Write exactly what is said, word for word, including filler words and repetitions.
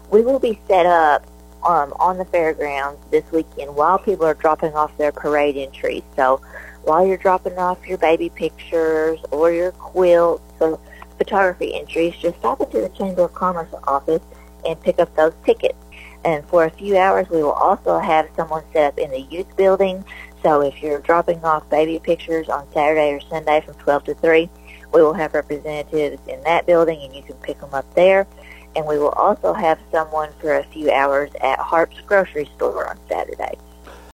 We will be set up um, on the fairgrounds this weekend while people are dropping off their parade entries. So while you're dropping off your baby pictures or your quilts or photography entries, just stop into the Chamber of Commerce office and pick up those tickets. And for a few hours, we will also have someone set up in the youth building. So if you're dropping off baby pictures on Saturday or Sunday from twelve to three, we will have representatives in that building, and you can pick them up there. And we will also have someone for a few hours at Harp's grocery store on Saturday.